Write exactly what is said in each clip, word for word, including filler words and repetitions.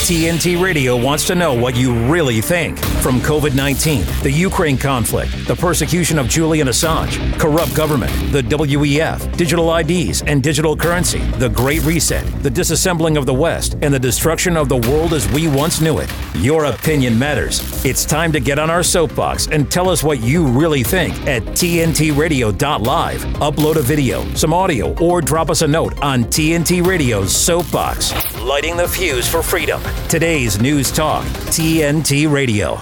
T N T Radio wants to know what you really think. From COVID nineteen, the Ukraine conflict, the persecution of Julian Assange, corrupt government, the W E F, digital I Ds and digital currency, the Great Reset, the disassembling of the West, and the destruction of the world as we once knew it. Your opinion matters. It's time to get on our soapbox and tell us what you really think at T N T radio dot live. Upload a video, some audio, or drop us a note on T N T Radio's Soapbox. Lighting the fuse for freedom. Today's News Talk, T N T Radio.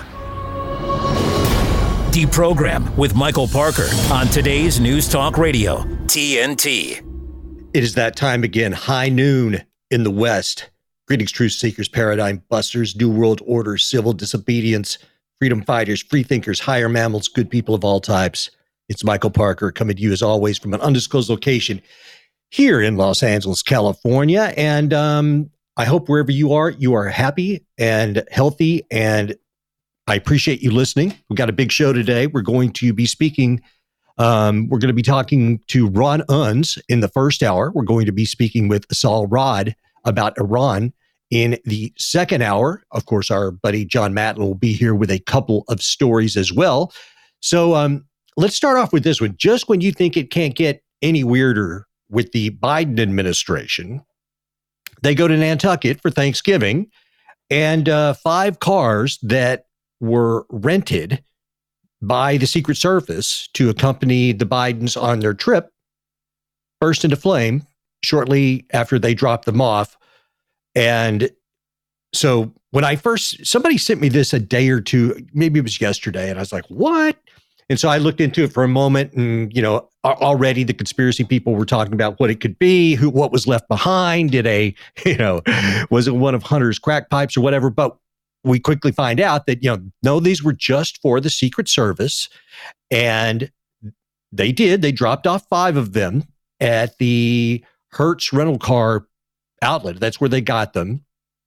Deprogram with Michael Parker on today's News Talk Radio, T N T. It is that time again, high noon in the West. Greetings, truth seekers, paradigm busters, new world order, civil disobedience, freedom fighters, free thinkers, higher mammals, good people of all types. It's Michael Parker coming to you as always from an undisclosed location here in Los Angeles, California. And um, I hope wherever you are, you are happy and healthy. And I appreciate you listening. We've got a big show today. We're going to be speaking. Um, we're going to be talking to Ron Unz in the first hour. We're going to be speaking with Asal Rod about Iran in the second hour. Of course, our buddy John Matlin will be here with a couple of stories as well. So um, let's start off with this one. Just when you think it can't get any weirder with the Biden administration, they go to Nantucket for Thanksgiving, and uh, five cars that were rented by the Secret Service to accompany the Bidens on their trip burst into flame shortly after they dropped them off. And so when I first, somebody sent me this a day or two, maybe it was yesterday, and I was like, what? And so I looked into it for a moment, and, you know, already the conspiracy people were talking about what it could be, who, what was left behind. Did a, you know, was it one of Hunter's crack pipes or whatever? But we quickly find out that, you know, no, these were just for the Secret Service. And they did, they dropped off five of them at the Hertz rental car outlet. That's where they got them.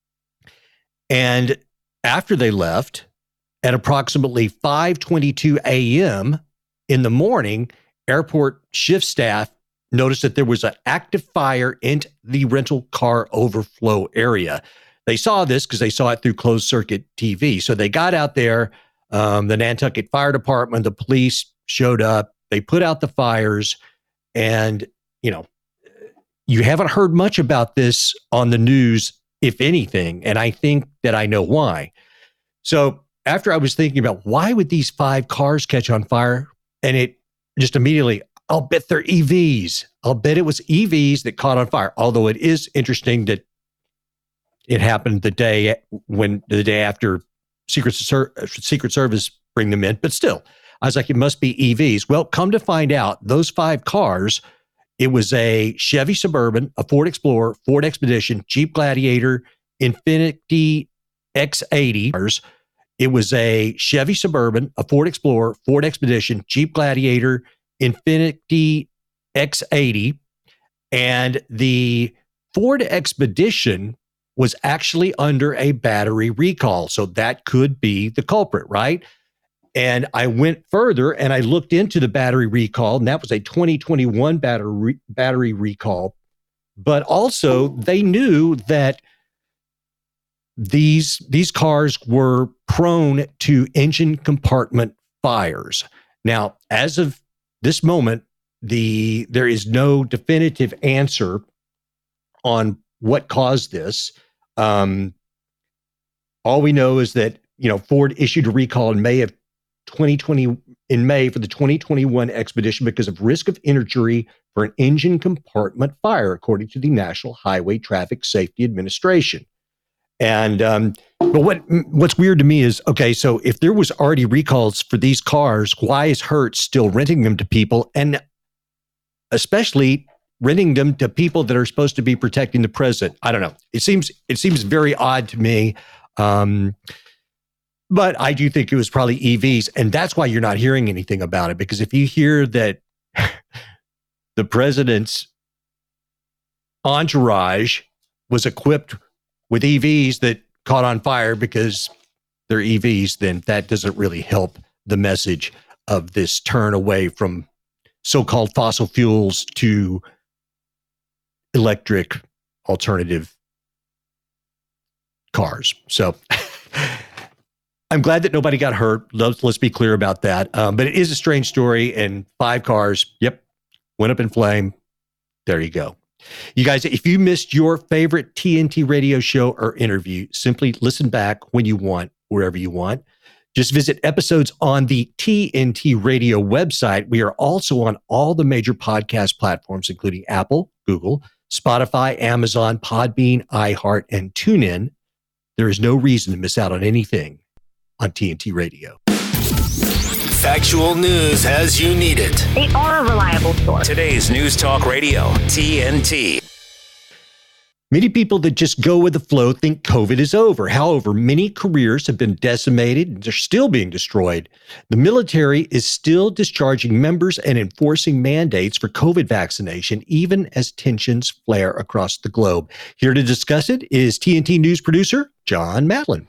And after they left, at approximately five twenty-two a.m. in the morning, airport shift staff noticed that there was an active fire in the rental car overflow area. They saw this because they saw it through closed circuit T V. So they got out there, um, the Nantucket Fire Department, the police showed up, they put out the fires, and, you know, you haven't heard much about this on the news, if anything, and I think that I know why. So after I was thinking about why would these five cars catch on fire, and it just immediately, I'll bet they're E Vs. I'll bet it was E Vs that caught on fire. Although it is interesting that it happened the day when the day after Secret Ser- Secret Service bring them in, but still, I was like, it must be E Vs. Well, come to find out, those five cars, it was a Chevy Suburban, a Ford Explorer, Ford Expedition, Jeep Gladiator, Infiniti X eighty. It was a Chevy Suburban, a Ford Explorer, Ford Expedition, Jeep Gladiator, Infiniti X eighty, and the Ford Expedition was actually under a battery recall. So that could be the culprit, right? And I went further and I looked into the battery recall, and that was a twenty twenty-one battery, battery recall. But also they knew that These these cars were prone to engine compartment fires. Now, as of this moment, the there is no definitive answer on what caused this. Um, all we know is that, you know, Ford issued a recall in May of twenty twenty in May for the twenty twenty-one Expedition because of risk of injury for an engine compartment fire, according to the National Highway Traffic Safety Administration. And, um, but what, what's weird to me is, okay, so if there was already recalls for these cars, why is Hertz still renting them to people, and especially renting them to people that are supposed to be protecting the president? I don't know. It seems, it seems very odd to me. Um, but I do think it was probably E Vs, and that's why you're not hearing anything about it. Because if you hear that the president's entourage was equipped with E Vs that caught on fire because they're E Vs, then that doesn't really help the message of this turn away from so-called fossil fuels to electric alternative cars. So I'm glad that nobody got hurt. Let's, let's be clear about that. Um, but it is a strange story, and five cars, yep, went up in flame. There you go. You guys, if you missed your favorite T N T radio show or interview, simply listen back when you want, wherever you want. Just visit episodes on the T N T radio website. We are also on all the major podcast platforms, including Apple, Google, Spotify, Amazon, Podbean, iHeart, and TuneIn. There is no reason to miss out on anything on T N T radio. Factual news as you need it. They are a reliable source. Today's News Talk Radio, T N T. Many people that just go with the flow think COVID is over. However, many careers have been decimated and they're still being destroyed. The military is still discharging members and enforcing mandates for COVID vaccination, even as tensions flare across the globe. Here to discuss it is T N T News producer John Matlin.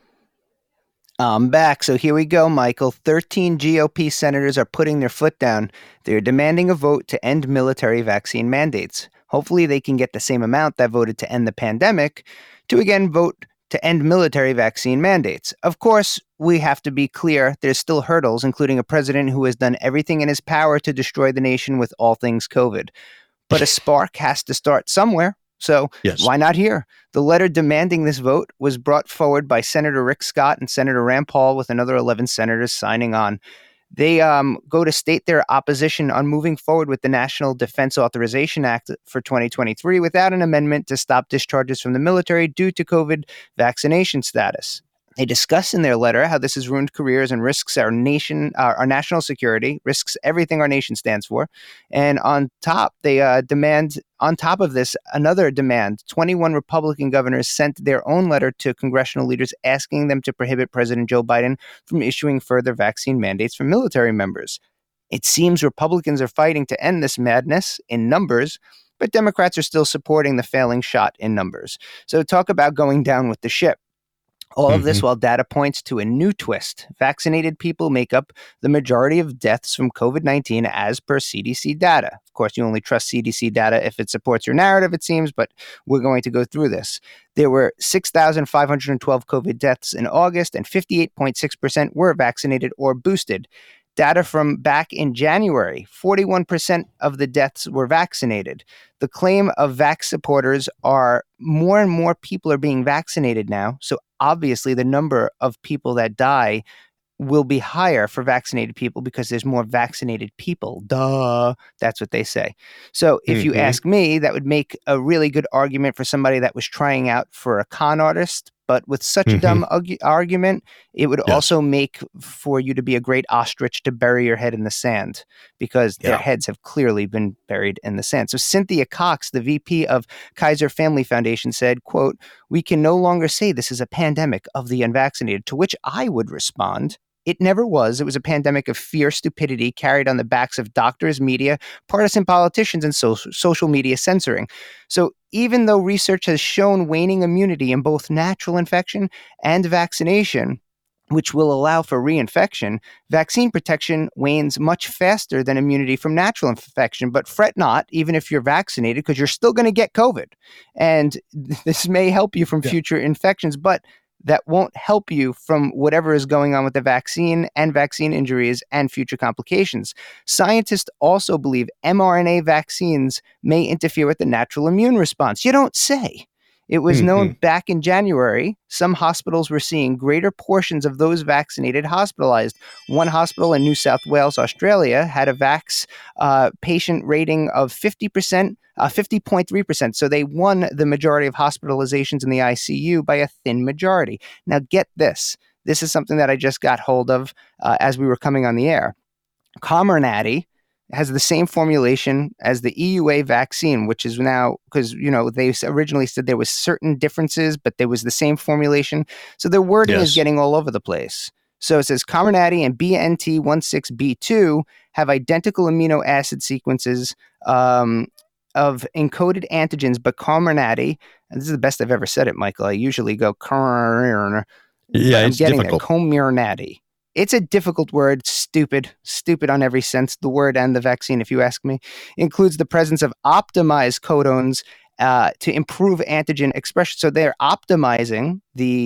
I'm back. So here we go, Michael. thirteen G O P senators are putting their foot down. They're demanding a vote to end military vaccine mandates. Hopefully they can get the same amount that voted to end the pandemic to again vote to end military vaccine mandates. Of course, we have to be clear, there's still hurdles, including a president who has done everything in his power to destroy the nation with all things COVID. But a spark has to start somewhere. So yes. Why not here? The letter demanding this vote was brought forward by Senator Rick Scott and Senator Rand Paul, with another eleven senators signing on. They um, go to state their opposition on moving forward with the National Defense Authorization Act for twenty twenty-three without an amendment to stop discharges from the military due to COVID vaccination status. They discuss in their letter how this has ruined careers and risks our nation, uh, our national security, risks everything our nation stands for. And on top, they uh, demand, on top of this, another demand. twenty-one Republican governors sent their own letter to congressional leaders asking them to prohibit President Joe Biden from issuing further vaccine mandates for military members. It seems Republicans are fighting to end this madness in numbers, but Democrats are still supporting the failing shot in numbers. So talk about going down with the ship. All of this mm-hmm. while data points to a new twist. Vaccinated people make up the majority of deaths from COVID nineteen as per C D C data. Of course, you only trust C D C data if it supports your narrative, it seems, but we're going to go through this. There were six thousand five hundred twelve COVID deaths in August, and fifty-eight point six percent were vaccinated or boosted. Data from back in January, forty-one percent of the deaths were vaccinated. The claim of vax supporters are more and more people are being vaccinated now. So obviously the number of people that die will be higher for vaccinated people because there's more vaccinated people. Duh. That's what they say. So if mm-hmm. you ask me, that would make a really good argument for somebody that was trying out for a con artist. But with such mm-hmm. a dumb argu- argument, it would yes. also make for you to be a great ostrich to bury your head in the sand, because yeah. their heads have clearly been buried in the sand. So Cynthia Cox, the V P of Kaiser Family Foundation, said, quote, "We can no longer say this is a pandemic of the unvaccinated," to which I would respond, it never was. It was a pandemic of fear, stupidity carried on the backs of doctors, media, partisan politicians, and so- social media censoring. So even though research has shown waning immunity in both natural infection and vaccination, which will allow for reinfection, vaccine protection wanes much faster than immunity from natural infection. But fret not, even if you're vaccinated, because you're still going to get COVID. And this may help you from yeah. future infections, but that won't help you from whatever is going on with the vaccine and vaccine injuries and future complications. Scientists also believe mRNA vaccines may interfere with the natural immune response. You don't say. It was mm-hmm. known back in January, some hospitals were seeing greater portions of those vaccinated hospitalized. One hospital in New South Wales, Australia, had a vax uh, patient rating of fifty percent, uh, fifty point three percent. So they won the majority of hospitalizations in the I C U by a thin majority. Now get this. This is something that I just got hold of uh, as we were coming on the air. Comirnaty has the same formulation as the E U A vaccine, which is now, because, you know, they originally said there was certain differences, but there was the same formulation. So their wording yes. is getting all over the place. So it says Comirnaty and B N T one six B two have identical amino acid sequences um, of encoded antigens, but Comirnaty, and this is the best I've ever said it, Michael. I usually go Comirnaty. Yeah, I'm it's getting difficult. It. Comirnaty. It's a difficult word, stupid, stupid on every sense, the word and the vaccine, if you ask me. Includes the presence of optimized codons uh, to improve antigen expression. So they're optimizing the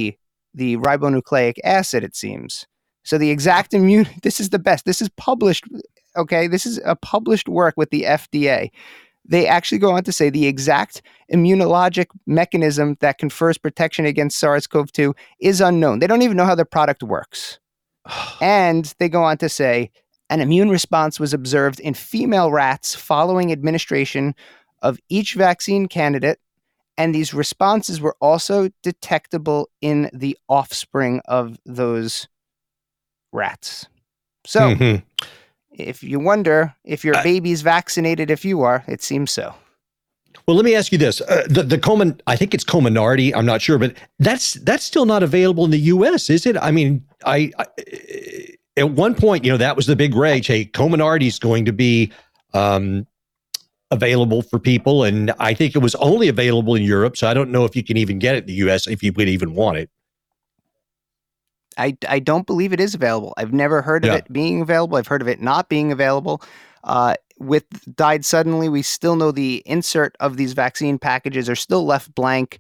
the ribonucleic acid, it seems. So the exact immune, this is the best. This is published, okay? This is a published work with the F D A. They actually go on to say the exact immunologic mechanism that confers protection against SARS-C o V two is unknown. They don't even know how the product works. And they go on to say an immune response was observed in female rats following administration of each vaccine candidate, and these responses were also detectable in the offspring of those rats. So, mm-hmm. if you wonder if your baby's vaccinated, if you are, it seems so. Well, let me ask you this: uh, the the Comin, I think it's Comirnaty. I'm not sure, but that's that's still not available in the U S, is it? I mean, I, I at one point, you know, that was the big rage. Hey, Comirnaty is going to be um, available for people, and I think it was only available in Europe. So I don't know if you can even get it in the U S if you would even want it. I, I don't believe it is available. I've never heard of Yeah. it being available. I've heard of it not being available. Uh, with Died Suddenly, we still know the insert of these vaccine packages are still left blank.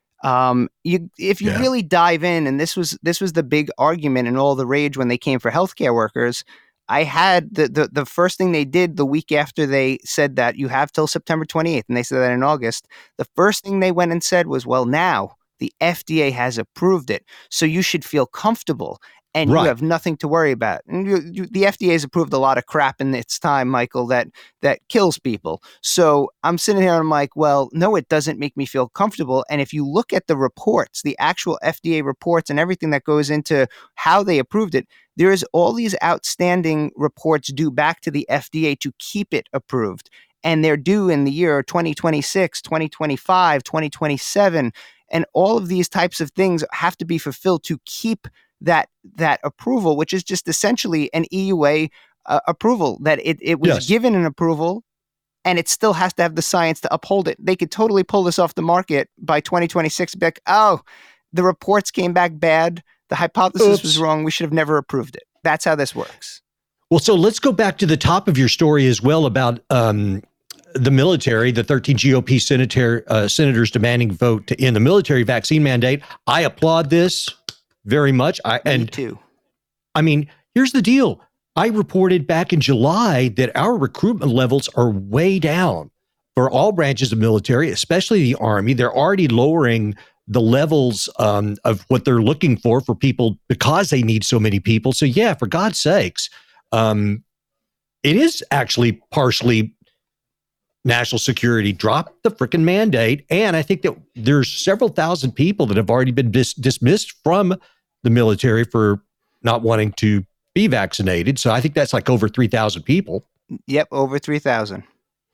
Um, you, if you Yeah. really dive in, and this was this was the big argument and all the rage when they came for healthcare workers. I had the, the the first thing they did the week after they said that you have till September twenty-eighth, and they said that in August. The first thing they went and said was, well, now the F D A has approved it, so you should feel comfortable and Right. you have nothing to worry about. And you, you, the F D A has approved a lot of crap in its time, Michael, that that kills people. So I'm sitting here and I'm like, well, no, it doesn't make me feel comfortable. And if you look at the reports, the actual F D A reports and everything that goes into how they approved it, there is all these outstanding reports due back to the F D A to keep it approved. And they're due in the year twenty twenty-six, twenty twenty-five, twenty twenty-seven. And all of these types of things have to be fulfilled to keep that that approval, which is just essentially an E U A uh, approval, that it, it was Yes. given an approval and it still has to have the science to uphold it. They could totally pull this off the market by twenty twenty-six, be like, oh, the reports came back bad. The hypothesis Oops. was wrong. We should have never approved it. That's how this works. Well, so let's go back to the top of your story as well about um, the military, the thirteen G O P senator, uh, senators demanding vote to end the military vaccine mandate. I applaud this very much. I, Me and too. I mean, here's the deal. I reported back in July that our recruitment levels are way down for all branches of military, especially the Army. They're already lowering the levels um, of what they're looking for for people because they need so many people. So yeah, for God's sakes, um, it is actually partially national security. Drop the freaking mandate. And I think that there's several thousand people that have already been dis- dismissed from the military for not wanting to be vaccinated. So I think that's like over three thousand people. Yep, over three thousand.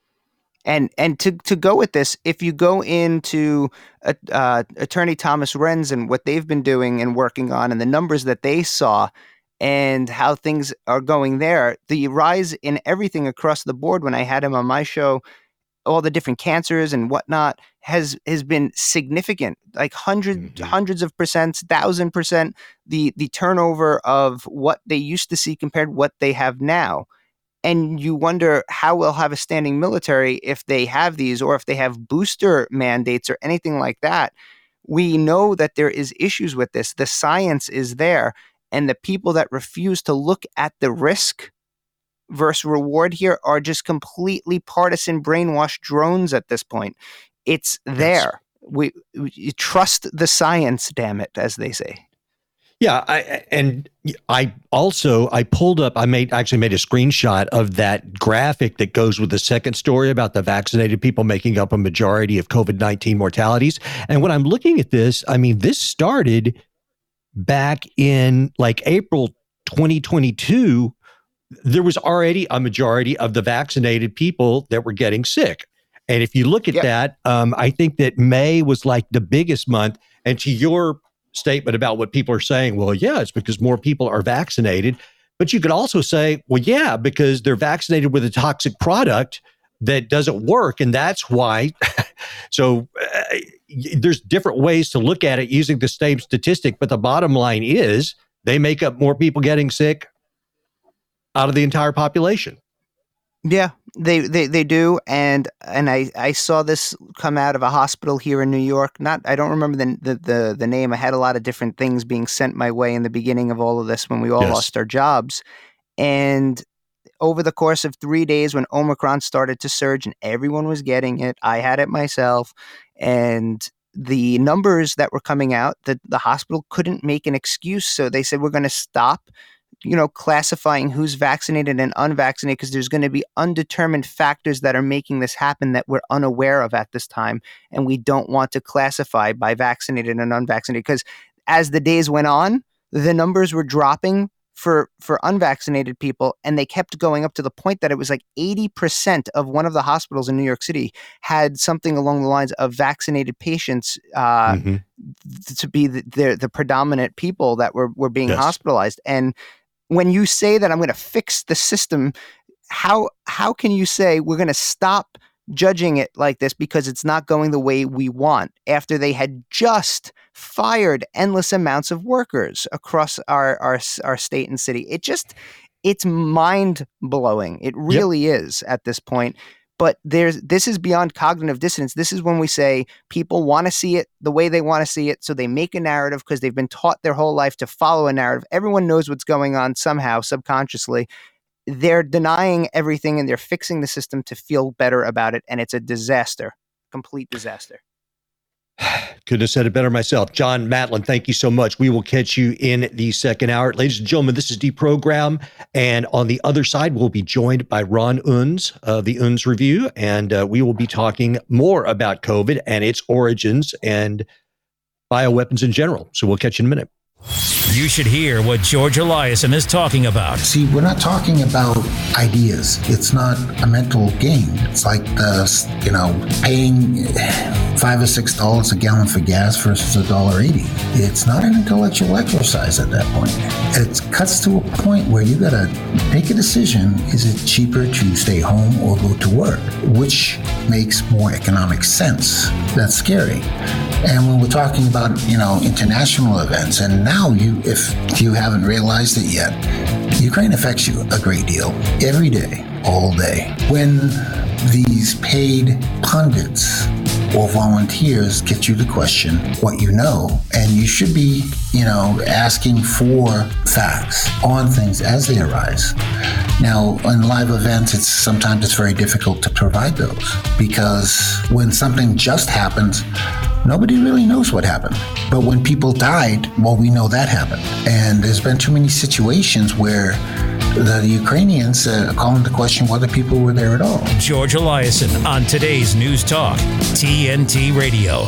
And and to, to go with this, if you go into uh, uh, Attorney Thomas Renz and what they've been doing and working on and the numbers that they saw and how things are going there, the rise in everything across the board when I had him on my show, all the different cancers and whatnot has has been significant, like hundreds Mm-hmm. hundreds of percents, thousand percent. The the turnover of what they used to see compared to what they have now. And you wonder how we'll have a standing military if they have these, or if they have booster mandates or anything like that. We know that there is issues with this. The science is there, and the people that refuse to look at the risk versus reward here are just completely partisan brainwashed drones at this point. It's there. We, we trust the science, damn it, as they say. Yeah, I, and I also I pulled up. I made actually made a screenshot of that graphic that goes with the second story about the vaccinated people making up a majority of COVID nineteen mortalities. And when I'm looking at this, I mean, this started back in like April twenty twenty-two. There was already a majority of the vaccinated people that were getting sick. And if you look at Yep. that, um, I think that May was like the biggest month. And to your statement about what people are saying, well, yeah, it's because more people are vaccinated. But you could also say, well, yeah, because they're vaccinated with a toxic product that doesn't work. And that's why. So uh, there's different ways to look at it using the same statistic. But the bottom line is they make up more people getting sick out of the entire population. Yeah, They, they they do, and and I, I saw this come out of a hospital here in New York. Not I don't remember the, the the the name. I had a lot of different things being sent my way in the beginning of all of this when we all Yes. lost our jobs, and over the course of three days when Omicron started to surge and everyone was getting it, I had it myself, and the numbers that were coming out, that the hospital couldn't make an excuse, so they said we're going to stop, you know, classifying who's vaccinated and unvaccinated because there's going to be undetermined factors that are making this happen that we're unaware of at this time, and we don't want to classify by vaccinated and unvaccinated because as the days went on, the numbers were dropping for for unvaccinated people, and they kept going up to the point that it was like eighty percent of one of the hospitals in New York City had something along the lines of vaccinated patients uh, Mm-hmm. th- to be the, the the predominant people that were were being Yes. hospitalized. And when you say that I'm going to fix the system, how how can you say we're going to stop judging it like this because it's not going the way we want after they had just fired endless amounts of workers across our our, our state and city? It just it's mind blowing. It really is at this point. But there's this is beyond cognitive dissonance. This is when we say people want to see it the way they want to see it, so they make a narrative because they've been taught their whole life to follow a narrative. Everyone knows what's going on somehow, subconsciously. They're denying everything and they're fixing the system to feel better about it, and it's a disaster, complete disaster. Couldn't have said it better myself. John Matlin, thank you so much. We will catch you in the second hour. Ladies and gentlemen, this is Deprogram. And on the other side, we'll be joined by Ron Unz of the Unz Review. And uh, we will be talking more about COVID and its origins and bioweapons in general. So we'll catch you in a minute. You should hear what George Eliason is talking about. See, we're not talking about ideas. It's not a mental game. It's like the, you know, paying five or six dollars a gallon for gas versus a dollar eighty. It's not an intellectual exercise at that point. It cuts to a point where you gotta make a decision. Is it cheaper to stay home or go to work? Which makes more economic sense? That's scary. And when we're talking about, you know, international events, and now you, if you haven't realized it yet, Ukraine affects you a great deal every day, all day. When these paid pundits or volunteers get you to question what you know, and you should be, you know, asking for facts on things as they arise. Now, in live events, it's sometimes it's very difficult to provide those because when something just happens, nobody really knows what happened. But when people died, well, we know that happened. And there's been too many situations where the Ukrainians uh, are calling into question whether people were there at all. George Eliason on today's News Talk, T N T Radio.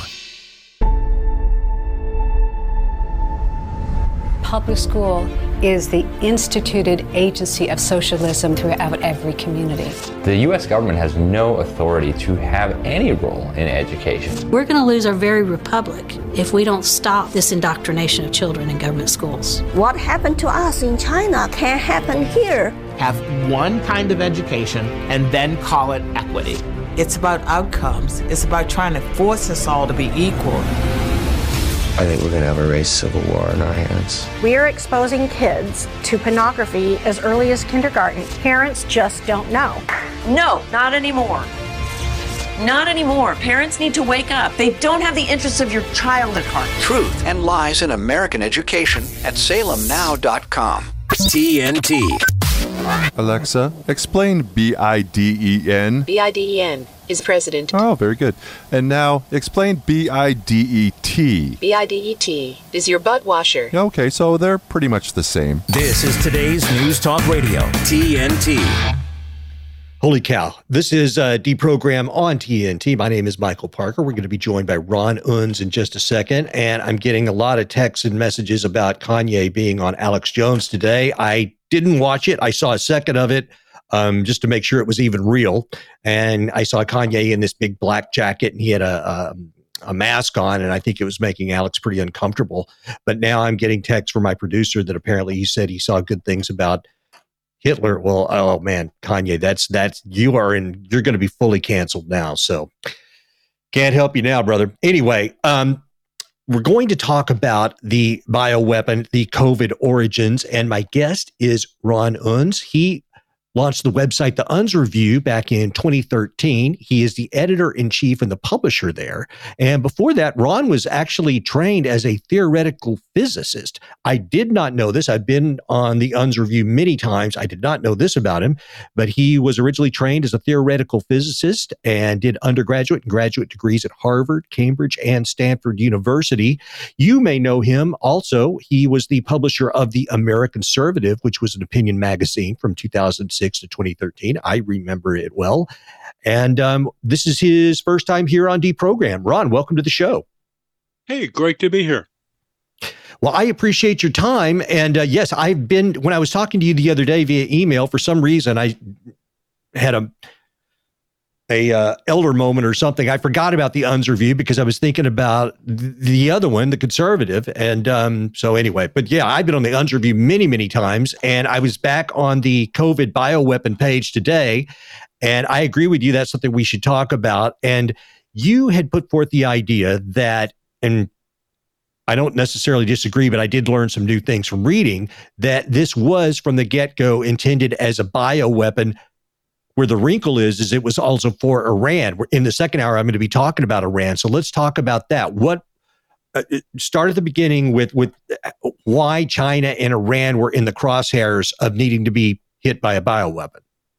Public school is the instituted agency of socialism throughout every community. The U S government has no authority to have any role in education. We're going to lose our very republic if we don't stop this indoctrination of children in government schools. What happened to us in China can't happen here. Have one kind of education and then call it equity. It's about outcomes. It's about trying to force us all to be equal. I think we're going to have a race civil war in our hands. We are exposing kids to pornography as early as kindergarten. Parents just don't know. No, not anymore. Not anymore. Parents need to wake up. They don't have the interests of your child at heart. Truth and lies in American education at salem now dot com. T N T. Alexa, explain B I D E N. B I D E N is president. Oh, very good. And now explain B I D E T. B I D E T is your butt washer. Okay, so they're pretty much the same. This is today's News Talk Radio, T N T. Holy cow. This is uh, Deprogram on T N T. My name is Michael Parker. We're going to be joined by Ron Unz in just a second. And I'm getting a lot of texts and messages about Kanye being on Alex Jones today. I didn't watch it. I saw a second of it um, just to make sure it was even real. And I saw Kanye in this big black jacket, and he had a, a, a mask on, and I think it was making Alex pretty uncomfortable. But now I'm getting texts from my producer that apparently he said he saw good things about Hitler. Well, oh man, Kanye, that's, that's, you are in, you're going to be fully canceled now. So can't help you now, brother. Anyway, um, we're going to talk about the bioweapon, the COVID origins, and my guest is Ron Unz. He launched the website The Unz Review back in twenty thirteen. He is the editor-in-chief and the publisher there. And before that, Ron was actually trained as a theoretical physicist. I did not know this. I've been on The Unz Review many times. I did not know this about him, but he was originally trained as a theoretical physicist and did undergraduate and graduate degrees at Harvard, Cambridge, and Stanford University. You may know him also. He was the publisher of The American Conservative, which was an opinion magazine from two thousand six to twenty thirteen. I remember it well. And um, this is his first time here on Deprogram. Ron, welcome to the show. Hey, great to be here. Well, I appreciate your time. And uh, yes, I've been, when I was talking to you the other day via email, for some reason, I had a a uh, elder moment or something. I forgot about the Unz Review because I was thinking about th- the other one, the Conservative. And um, so anyway, but yeah, I've been on the Unz Review many, many times. And I was back on the COVID bioweapon page today. And I agree with you. That's something we should talk about. And you had put forth the idea that, and I don't necessarily disagree, but I did learn some new things from reading, that this was from the get-go intended as a bioweapon. Where the wrinkle is, is it was also for Iran. In the second hour, I'm going to be talking about Iran. So let's talk about that. What uh, start at the beginning with, with why China and Iran were in the crosshairs of needing to be hit by a bioweapon.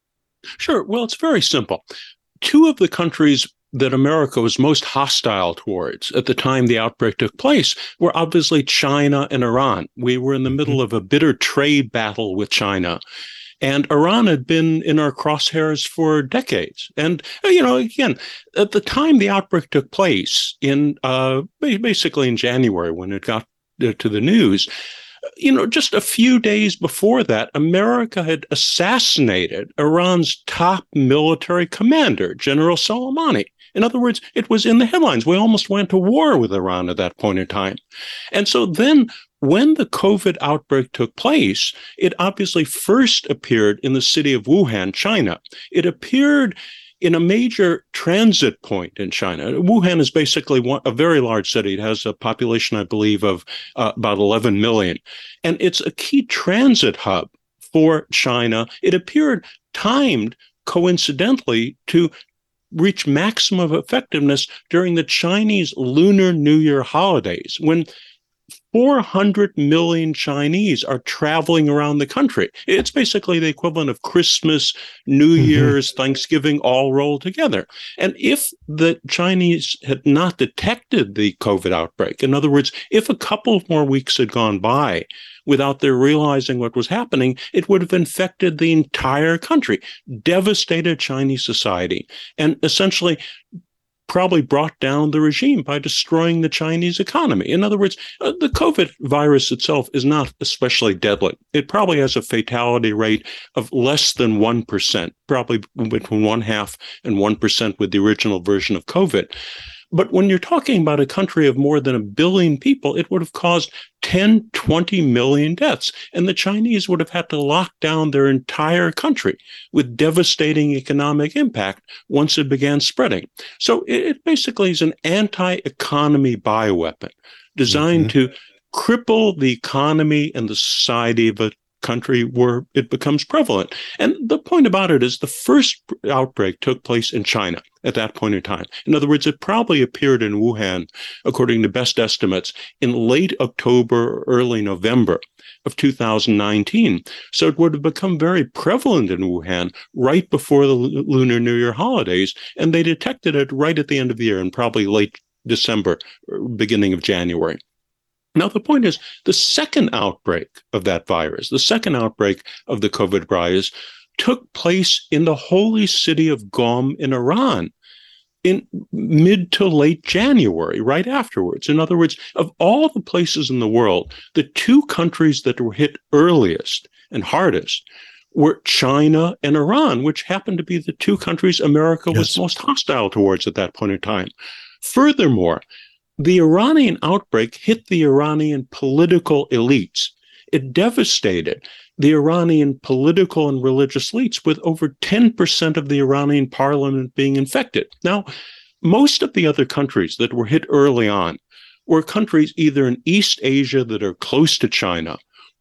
Sure. Well, it's very simple. Two of the countries that America was most hostile towards at the time the outbreak took place were obviously China and Iran. We were in the middle of a bitter trade battle with China. And Iran had been in our crosshairs for decades. And, you know, again, at the time the outbreak took place, in uh, basically in January when it got to the news, you know, just a few days before that, America had assassinated Iran's top military commander, General Soleimani. In other words, it was in the headlines. We almost went to war with Iran at that point in time. And so then when the COVID outbreak took place, it obviously first appeared in the city of Wuhan, China. It appeared in a major transit point in China. Wuhan is basically one, a very large city. It has a population, I believe, of uh, about eleven million. And it's a key transit hub for China. It appeared timed coincidentally to reach maximum effectiveness during the Chinese Lunar New Year holidays, when four hundred million Chinese are traveling around the country. It's basically the equivalent of Christmas, New mm-hmm. Year's, Thanksgiving all rolled together. And if the Chinese had not detected the COVID outbreak, in other words, if a couple more weeks had gone by without their realizing what was happening, it would have infected the entire country, devastated Chinese society, and essentially probably brought down the regime by destroying the Chinese economy. In other words, uh, the COVID virus itself is not especially deadly. It probably has a fatality rate of less than one percent, probably between one half and one percent with the original version of COVID. But when you're talking about a country of more than a billion people, it would have caused ten, twenty million deaths. And the Chinese would have had to lock down their entire country with devastating economic impact once it began spreading. So it basically is an anti-economy bioweapon designed mm-hmm. to cripple the economy and the society of a country where it becomes prevalent. And the point about it is the first outbreak took place in China at that point in time. In other words, it probably appeared in Wuhan, according to best estimates, in late October or early November of two thousand nineteen. So it would have become very prevalent in Wuhan right before the Lunar New Year holidays, and they detected it right at the end of the year in probably late December, beginning of January. Now, the point is, the second outbreak of that virus, the second outbreak of the COVID virus, took place in the holy city of Qom in Iran in mid to late January, right afterwards. In other words, of all the places in the world, the two countries that were hit earliest and hardest were China and Iran, which happened to be the two countries America yes. was most hostile towards at that point in time. Furthermore, the Iranian outbreak hit the Iranian political elites. It devastated the Iranian political and religious elites, with over ten percent of the Iranian parliament being infected. Now, most of the other countries that were hit early on were countries either in East Asia that are close to China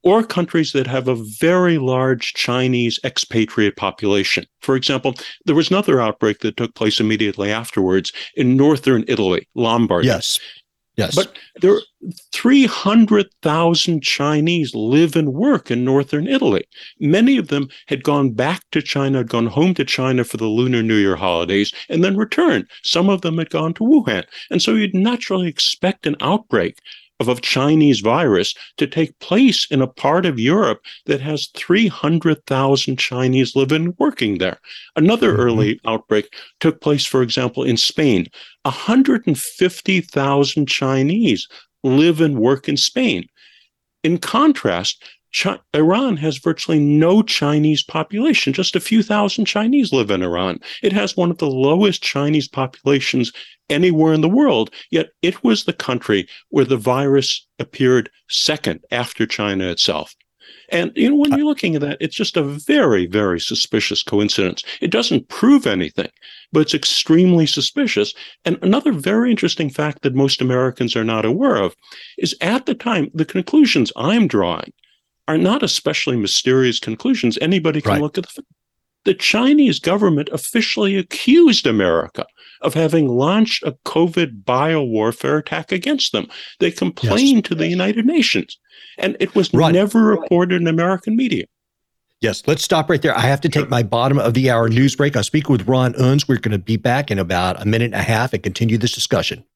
or countries that have a very large Chinese expatriate population. For example, there was another outbreak that took place immediately afterwards in northern Italy, Lombardy. Yes. Yes. But there three hundred thousand Chinese live and work in northern Italy. Many of them had gone back to China, had gone home to China for the Lunar New Year holidays, and then returned. Some of them had gone to Wuhan. And so you'd naturally expect an outbreak of a Chinese virus to take place in a part of Europe that has three hundred thousand Chinese living and working there. Another mm-hmm. early outbreak took place, for example, in Spain. one hundred fifty thousand Chinese live and work in Spain. In contrast, Ch- Iran has virtually no Chinese population. Just a few thousand Chinese live in Iran. It has one of the lowest Chinese populations anywhere in the world, yet it was the country where the virus appeared second after China itself. And, you know, when you're looking at that, it's just a very, very suspicious coincidence. It doesn't prove anything, but it's extremely suspicious. And another very interesting fact that most Americans are not aware of is at the time, the conclusions I'm drawing are not especially mysterious conclusions. Anybody can right. look at the fact. The Chinese government officially accused America of having launched a COVID biowarfare attack against them. They complained yes. to the United Nations, and it was Ron, never reported in American media. Yes, let's stop right there. I have to take my bottom of the hour news break. I'll speak with Ron Unz. We're going to be back in about a minute and a half and continue this discussion.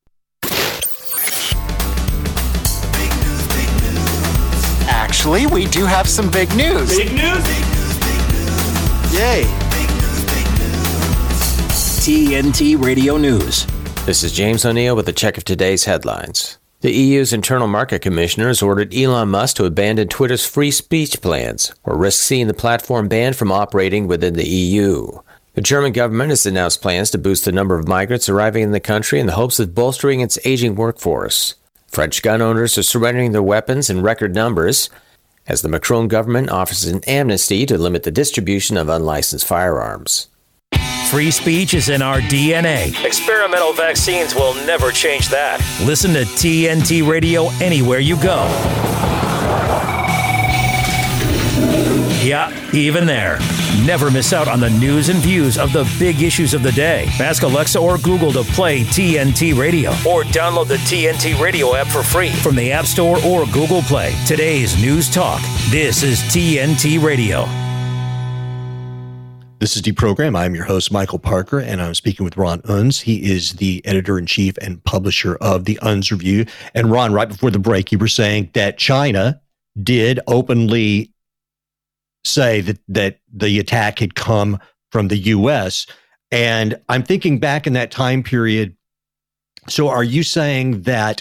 Actually, we do have some big news. Big news? Yay. T N T Radio News. This is James O'Neill with a check of today's headlines. The E U's Internal Market Commissioner has ordered Elon Musk to abandon Twitter's free speech plans, or risk seeing the platform banned from operating within the E U. The German government has announced plans to boost the number of migrants arriving in the country in the hopes of bolstering its aging workforce. French gun owners are surrendering their weapons in record numbers, as the Macron government offers an amnesty to limit the distribution of unlicensed firearms. Free speech is in our D N A. Experimental vaccines will never change that. Listen to T N T Radio anywhere you go. Yeah, even there. Never miss out on the news and views of the big issues of the day. Ask Alexa or Google to play T N T Radio, or download the T N T Radio app for free from the App Store or Google Play. Today's News Talk. This is T N T Radio. This is the program. I'm your host, Michael Parker, and I'm speaking with Ron Unz. He is the editor-in-chief and publisher of the Unz Review. And Ron, right before the break, you were saying that China did openly say that, that the attack had come from the U S. And I'm thinking back in that time period. So are you saying that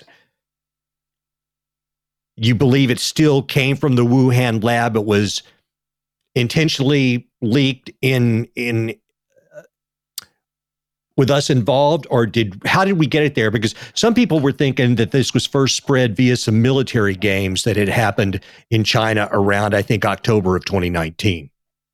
you believe it still came from the Wuhan lab? It was intentionally leaked in in uh, with us involved, or did how did we get it there? Because some people were thinking that this was first spread via some military games that had happened in China around, I think, October of twenty nineteen.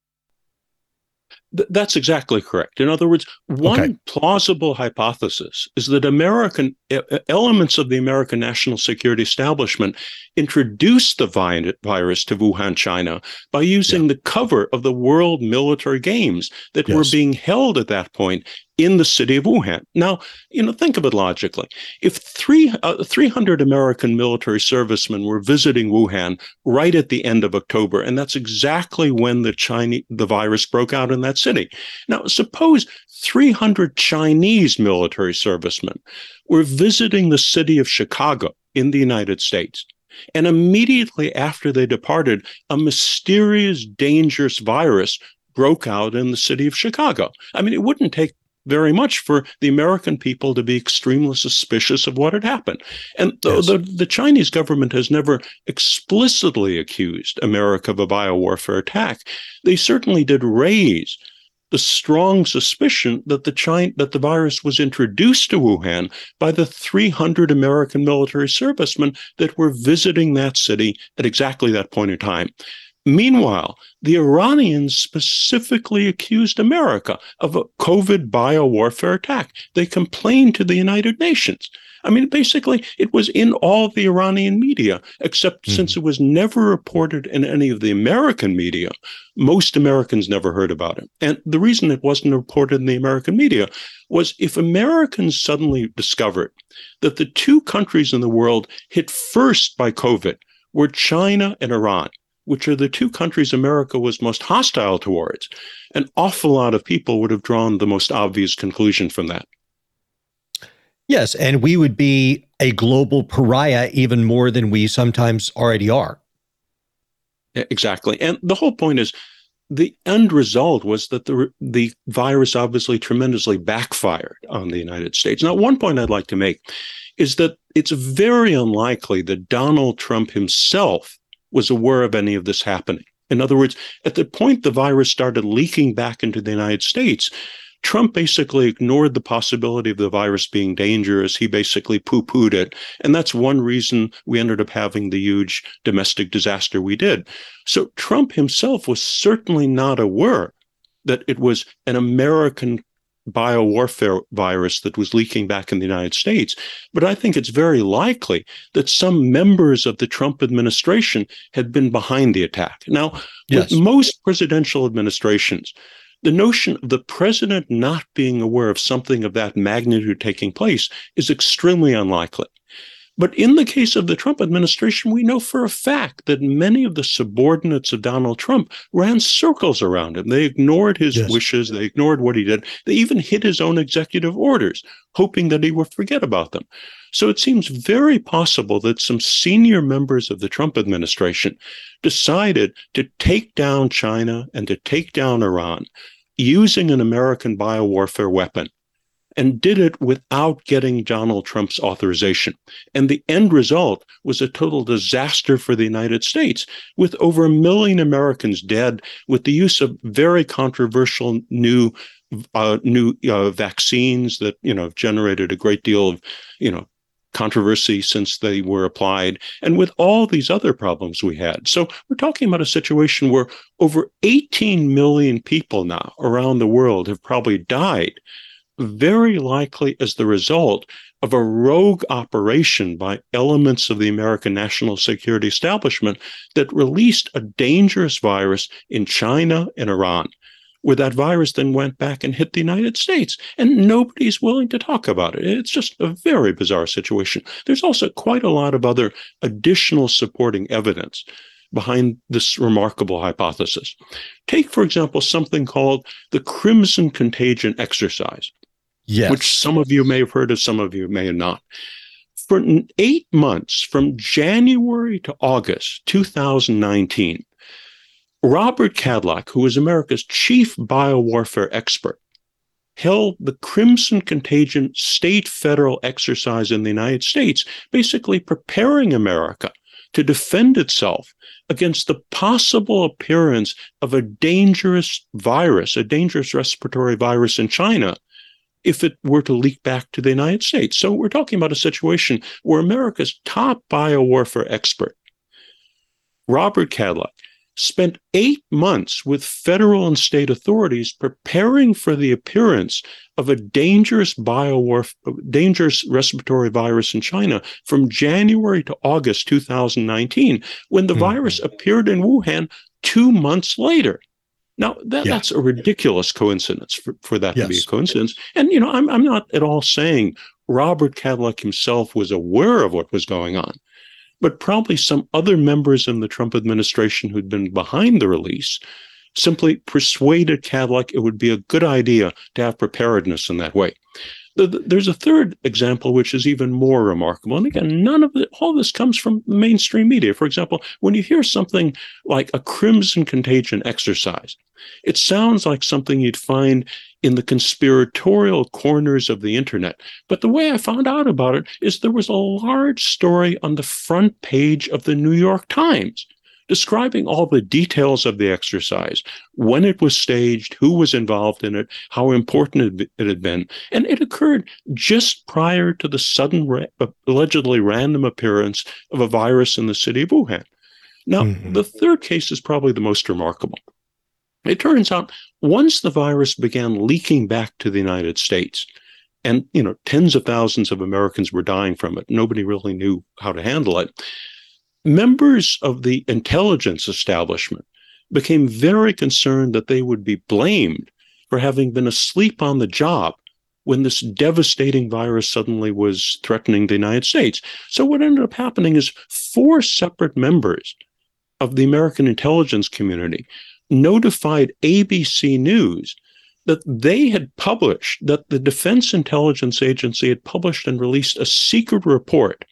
Th- that's exactly correct. In other words, one okay. plausible hypothesis is that American uh, elements of the American national security establishment introduced the vi- virus to Wuhan, China, by using yeah. the cover of the World Military Games that yes. were being held at that point in the city of Wuhan. Now, you know, think of it logically. If three, uh, three hundred American military servicemen were visiting Wuhan right at the end of October, and that's exactly when the Chinese, the virus broke out in that city. Now, suppose three hundred Chinese military servicemen were visiting the city of Chicago in the United States, and immediately after they departed, a mysterious, dangerous virus broke out in the city of Chicago. I mean, it wouldn't take very much for the American people to be extremely suspicious of what had happened. And the, yes. the, the Chinese government has never explicitly accused America of a biowarfare attack. They certainly did raise the strong suspicion that the China, that the virus was introduced to Wuhan by the three hundred American military servicemen that were visiting that city at exactly that point in time. Meanwhile, the Iranians specifically accused America of a COVID biowarfare attack. They complained to the United Nations. I mean, basically, it was in all of the Iranian media, except mm-hmm. since it was never reported in any of the American media, most Americans never heard about it. And the reason it wasn't reported in the American media was if Americans suddenly discovered that the two countries in the world hit first by COVID were China and Iran, which are the two countries America was most hostile towards, an awful lot of people would have drawn the most obvious conclusion from that. Yes, and we would be a global pariah even more than we sometimes already are. Exactly. And the whole point is the end result was that the the virus obviously tremendously backfired on the United States. Now, one point I'd like to make is that it's very unlikely that Donald Trump himself was aware of any of this happening. In other words, at the point the virus started leaking back into the United States, Trump basically ignored the possibility of the virus being dangerous. He basically poo-pooed it. And that's one reason we ended up having the huge domestic disaster we did. So Trump himself was certainly not aware that it was an American biowarfare virus that was leaking back in the United States. But I think it's very likely that some members of the Trump administration had been behind the attack. Now, yes. with most presidential administrations, the notion of the president not being aware of something of that magnitude taking place is extremely unlikely. But in the case of the Trump administration, we know for a fact that many of the subordinates of Donald Trump ran circles around him. They ignored his yes. wishes. They ignored what he did. They even hid his own executive orders, hoping that he would forget about them. So it seems very possible that some senior members of the Trump administration decided to take down China and to take down Iran using an American biowarfare weapon, and did it without getting Donald Trump's authorization. And the end result was a total disaster for the United States, with over a million Americans dead, with the use of very controversial new uh, new uh, vaccines that, you know, generated a great deal of, you know, controversy since they were applied, and with all these other problems we had. So we're talking about a situation where over eighteen million people now around the world have probably died, very likely as the result of a rogue operation by elements of the American national security establishment that released a dangerous virus in China and Iran, where that virus then went back and hit the United States, and nobody's willing to talk about it. It's just a very bizarre situation. There's also quite a lot of other additional supporting evidence behind this remarkable hypothesis. Take, for example, something called the Crimson Contagion exercise, yes. which some of you may have heard of, some of you may have not. For eight months, from January to August two thousand nineteen, Robert Kadlec, who was America's chief biowarfare expert, held the Crimson Contagion state-federal exercise in the United States, basically preparing America to defend itself against the possible appearance of a dangerous virus, a dangerous respiratory virus in China, if it were to leak back to the United States. So we're talking about a situation where America's top biowarfare expert, Robert Kadlec, spent eight months with federal and state authorities preparing for the appearance of a dangerous biowarf- dangerous respiratory virus in China from January to August two thousand nineteen, when the mm-hmm. virus appeared in Wuhan two months later. Now, that, yeah. that's a ridiculous coincidence for, for that yes. to be a coincidence. And, you know, I'm, I'm not at all saying Robert Kadlec himself was aware of what was going on, but probably some other members in the Trump administration who'd been behind the release simply persuaded Kadlec it would be a good idea to have preparedness in that way. The, the, there's a third example, which is even more remarkable. And again, none of it, all this comes from mainstream media. For example, when you hear something like a Crimson Contagion exercise, it sounds like something you'd find in the conspiratorial corners of the internet. But the way I found out about it is there was a large story on the front page of the New York Times describing all the details of the exercise, when it was staged, who was involved in it, how important it had been. And it occurred just prior to the sudden, ra- allegedly random appearance of a virus in the city of Wuhan. Now, mm-hmm. the third case is probably the most remarkable. It turns out once the virus began leaking back to the United States, and, you know, tens of thousands of Americans were dying from it. Nobody really knew how to handle it. Members of the intelligence establishment became very concerned that they would be blamed for having been asleep on the job when this devastating virus suddenly was threatening the United States. So what ended up happening is four separate members of the American intelligence community notified A B C News that they had published, that the Defense Intelligence Agency had published and released a secret report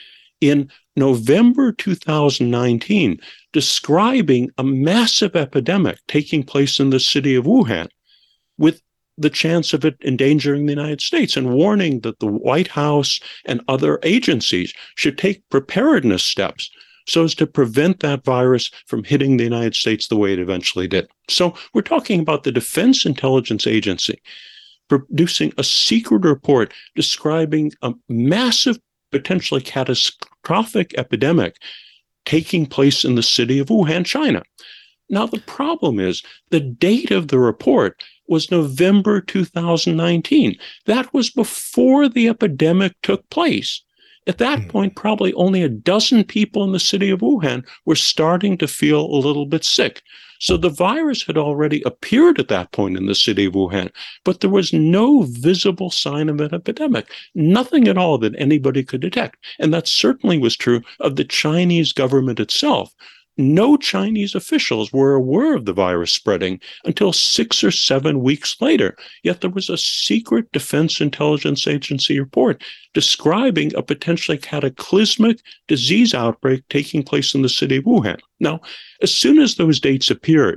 in November two thousand nineteen describing a massive epidemic taking place in the city of Wuhan, with the chance of it endangering the United States, and warning that the White House and other agencies should take preparedness steps so as to prevent that virus from hitting the United States the way it eventually did. So we're talking about the Defense Intelligence Agency producing a secret report describing a massive, potentially catastrophic epidemic taking place in the city of Wuhan, China. Now, the problem is the date of the report was November two thousand nineteen. That was before the epidemic took place. At that mm. point, probably only a dozen people in the city of Wuhan were starting to feel a little bit sick. So the virus had already appeared at that point in the city of Wuhan, but there was no visible sign of an epidemic, nothing at all that anybody could detect. And that certainly was true of the Chinese government itself. No Chinese officials were aware of the virus spreading until six or seven weeks later. Yet there was a secret Defense Intelligence Agency report describing a potentially cataclysmic disease outbreak taking place in the city of Wuhan. Now, as soon as those dates appeared,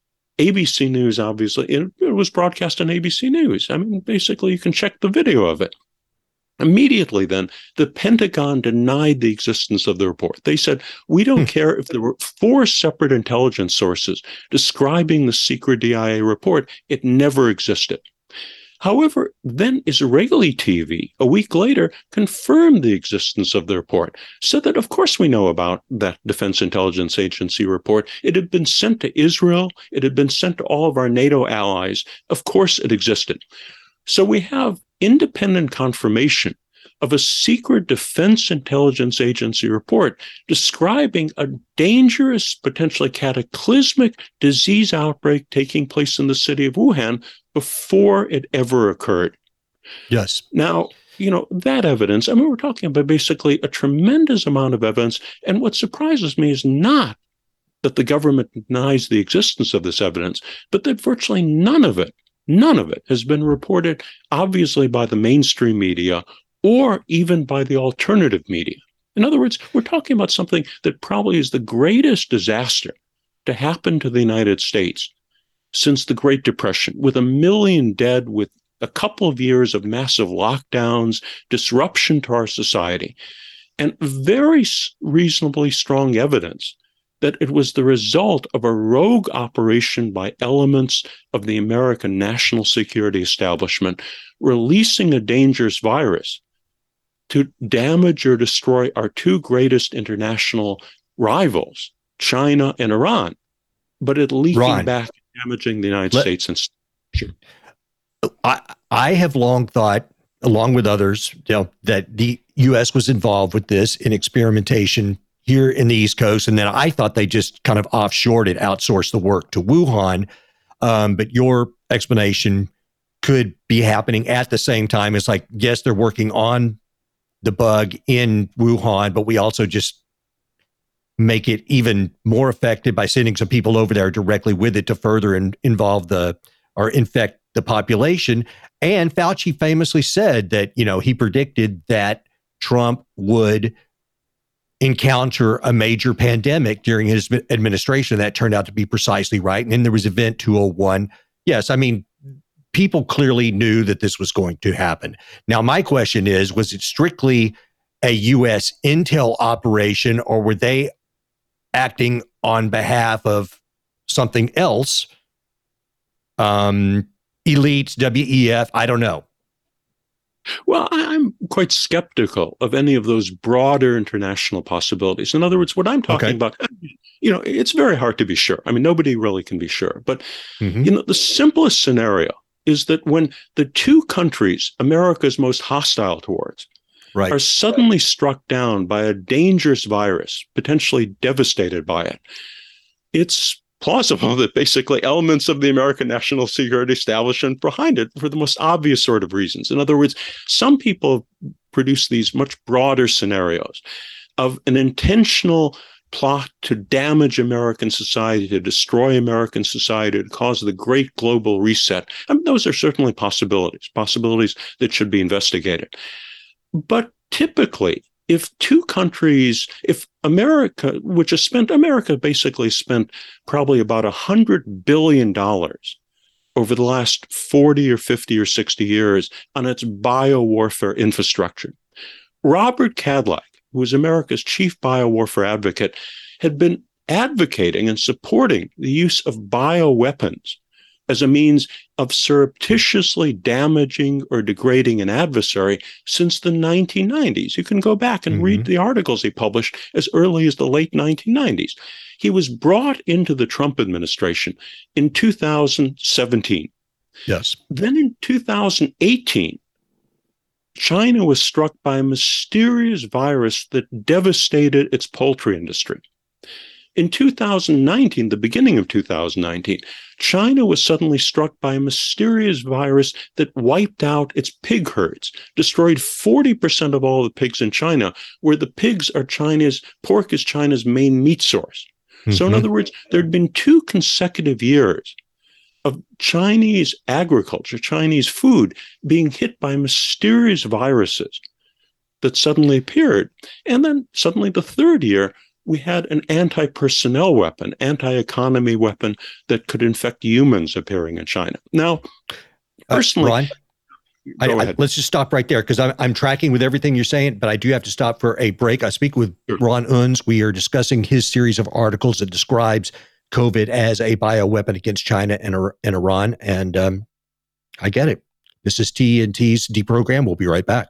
A B C News, obviously, it, it was broadcast on A B C News. I mean, basically, you can check the video of it. Immediately then, the Pentagon denied the existence of the report. They said, we don't care if there were four separate intelligence sources describing the secret D I A report. It never existed. However, then Israeli T V, a week later, confirmed the existence of the report, said that, of course, we know about that Defense Intelligence Agency report. It had been sent to Israel. It had been sent to all of our NATO allies. Of course, it existed. So we have independent confirmation of a secret Defense Intelligence Agency report describing a dangerous, potentially cataclysmic disease outbreak taking place in the city of Wuhan before it ever occurred. Yes. Now, you know, that evidence, I mean, we're talking about basically a tremendous amount of evidence. And what surprises me is not that the government denies the existence of this evidence, but that virtually none of it None of it has been reported, obviously, by the mainstream media or even by the alternative media. In other words, we're talking about something that probably is the greatest disaster to happen to the United States since the Great Depression, with a million dead, with a couple of years of massive lockdowns, disruption to our society, and very reasonably strong evidence that it was the result of a rogue operation by elements of the American national security establishment, releasing a dangerous virus to damage or destroy our two greatest international rivals, China and Iran, but it leaking Ron, back and damaging the United let, States. And sure. I, I have long thought, along with others, you know, that the U S was involved with this in experimentation here in the East Coast. And then I thought they just kind of offshored it, outsourced the work to Wuhan. Um, but your explanation could be happening at the same time. It's like, yes, they're working on the bug in Wuhan, but we also just make it even more effective by sending some people over there directly with it to further in, involve the or infect the population. And Fauci famously said that, you know, he predicted that Trump would encounter a major pandemic during his administration. That turned out to be precisely right. And then there was Event two oh one. Yes, I mean, people clearly knew that this was going to happen. Now, my question is, was it strictly a U S intel operation, or were they acting on behalf of something else? Um, elites, W E F, I don't know. Well, I'm quite skeptical of any of those broader international possibilities. In other words, what I'm talking okay. about, you know, it's very hard to be sure. I mean, nobody really can be sure. But, mm-hmm. you know, the simplest scenario is that when the two countries America is most hostile towards right. are suddenly struck down by a dangerous virus, potentially devastated by it, it's plausible that basically elements of the American national security establishment behind it for the most obvious sort of reasons. In other words, some people produce these much broader scenarios of an intentional plot to damage American society, to destroy American society, to cause the great global reset. I mean, those are certainly possibilities, possibilities that should be investigated. But typically, if two countries, if America, which has spent, America basically spent probably about one hundred billion dollars over the last forty or fifty or sixty years on its biowarfare infrastructure. Robert Kadlec, who was America's chief biowarfare advocate, had been advocating and supporting the use of bioweapons as a means of surreptitiously damaging or degrading an adversary since the nineteen nineties. You can go back and mm-hmm. read the articles he published as early as the late nineteen nineties. He was brought into the Trump administration in two thousand seventeen. Yes. Then in two thousand eighteen, China was struck by a mysterious virus that devastated its poultry industry. In two thousand nineteen, the beginning of two thousand nineteen, China was suddenly struck by a mysterious virus that wiped out its pig herds, destroyed forty percent of all the pigs in China, where the pigs are China's, pork is China's main meat source. Mm-hmm. So in other words, there had been two consecutive years of Chinese agriculture, Chinese food being hit by mysterious viruses that suddenly appeared. And then suddenly the third year, we had an anti-personnel weapon, anti-economy weapon that could infect humans appearing in China. Now, personally, uh, Ron, I, I, let's just stop right there because I'm, I'm tracking with everything you're saying, but I do have to stop for a break. I speak with sure. Ron Unz. We are discussing his series of articles that describes COVID as a bioweapon against China and, and Iran. And um, I get it. This is T N T's Deprogram. We'll be right back.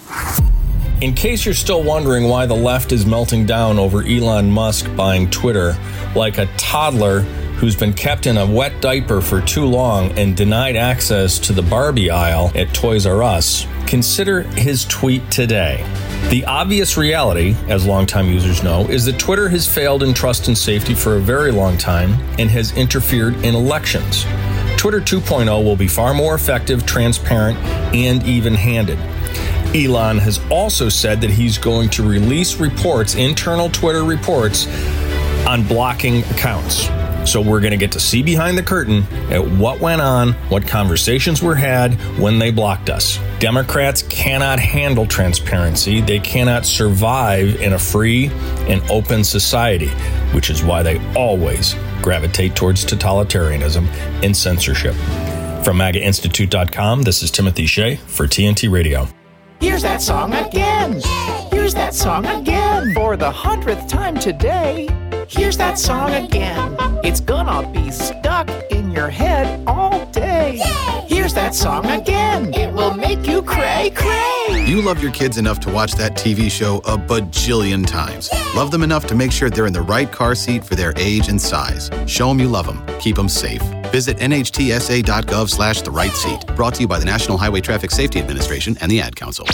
In case you're still wondering why the left is melting down over Elon Musk buying Twitter, like a toddler who's been kept in a wet diaper for too long and denied access to the Barbie aisle at Toys R Us, consider his tweet today. The obvious reality, as longtime users know, is that Twitter has failed in trust and safety for a very long time and has interfered in elections. Twitter two point oh will be far more effective, transparent, and even-handed. Elon has also said that he's going to release reports, internal Twitter reports, on blocking accounts. So we're going to get to see behind the curtain at what went on, what conversations were had when they blocked us. Democrats cannot handle transparency. They cannot survive in a free and open society, which is why they always gravitate towards totalitarianism and censorship. From MAGA Institute dot com, this is Timothy Shea for T N T Radio. Here's that song again. Here's that song again. For the hundredth time today. Here's that song again. It's gonna be stuck in your head all day. Here's that song again. It will make you cray cray. You love your kids enough to watch that T V show a bajillion times. Love them enough to make sure they're in the right car seat for their age and size. Show them you love them. Keep them safe. Visit N H T S A dot gov slash the right seat. Brought to you by the National Highway Traffic Safety Administration and the Ad Council.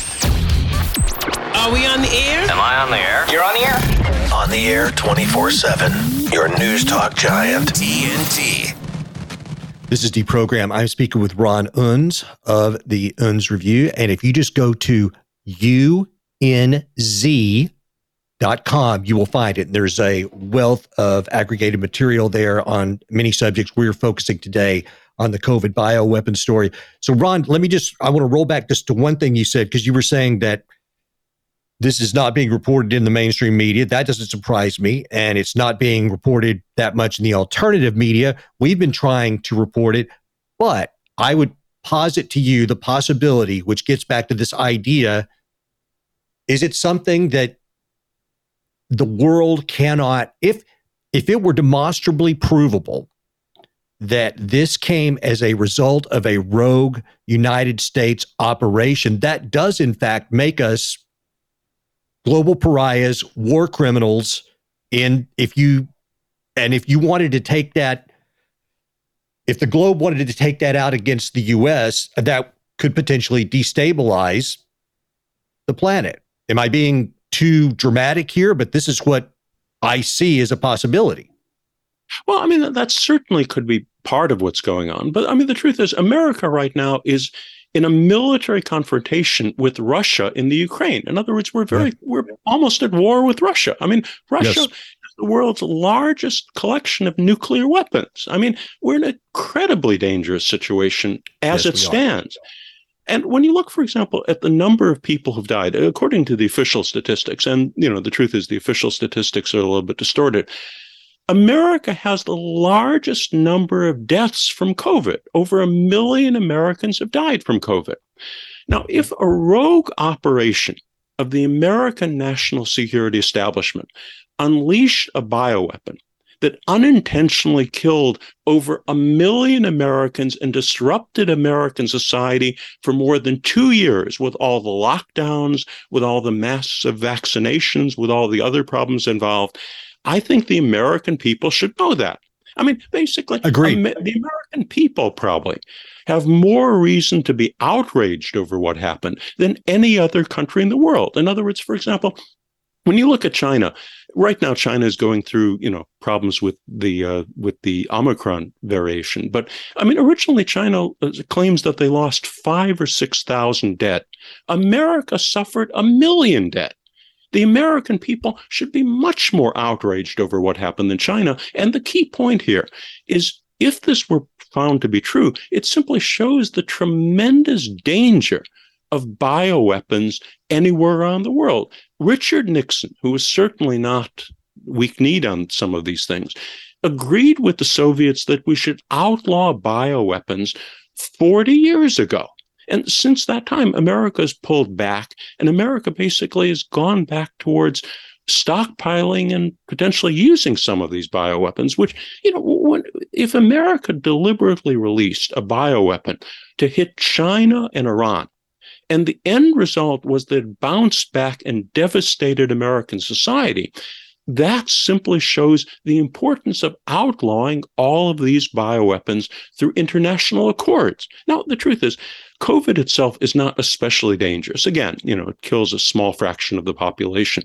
Are we on the air? Am I on the air? You're on the air? On the air twenty-four seven. Your news talk giant, T N T. This is Deprogram. I'm speaking with Ron Unz of the Unz Review. And if you just go to U N Z dot com, you will find it. There's a wealth of aggregated material there on many subjects. We're focusing today on the COVID bioweapon story. So, Ron, let me just, I want to roll back just to one thing you said, because you were saying that this is not being reported in the mainstream media. That doesn't surprise me. And it's not being reported that much in the alternative media. We've been trying to report it, but I would posit to you the possibility, which gets back to this idea, is it something that the world cannot, if if it were demonstrably provable that this came as a result of a rogue United States operation, that does in fact make us global pariahs, war criminals. And if you, and if you wanted to take that if the globe wanted to take that out against the U S, that could potentially destabilize the planet. Am I being too dramatic here? But this is what I see as a possibility. Well, I mean, that certainly could be part of what's going on. But I mean, the truth is, America right now is in a military confrontation with Russia in the Ukraine. In other words, we're very, yeah. we're almost at war with Russia. I mean, Russia yes. is the world's largest collection of nuclear weapons. I mean, we're in an incredibly dangerous situation as yes, it stands. Are. And when you look, for example, at the number of people who've died, according to the official statistics, and, you know, the truth is the official statistics are a little bit distorted, America has the largest number of deaths from COVID. Over a million Americans have died from COVID. Now, if a rogue operation of the American national security establishment unleashed a bioweapon that unintentionally killed over a million Americans and disrupted American society for more than two years with all the lockdowns, with all the massive vaccinations, with all the other problems involved, I think the American people should know that. I mean, basically, Agreed. Am- the American people probably have more reason to be outraged over what happened than any other country in the world. In other words, for example, when you look at China, right now China is going through, you know, problems with the uh, with the Omicron variation. But I mean, originally China claims that they lost five or six thousand dead. America suffered a million dead. The American people should be much more outraged over what happened in China. And the key point here is, if this were found to be true, it simply shows the tremendous danger of bioweapons anywhere around the world. Richard Nixon, who was certainly not weak-kneed on some of these things, agreed with the Soviets that we should outlaw bioweapons forty years ago. And since that time, America has pulled back, and America basically has gone back towards stockpiling and potentially using some of these bioweapons, which, you know, when, if America deliberately released a bioweapon to hit China and Iran, and the end result was that it bounced back and devastated American society, that simply shows the importance of outlawing all of these bioweapons through international accords. Now, the truth is, COVID itself is not especially dangerous. Again, you know, it kills a small fraction of the population.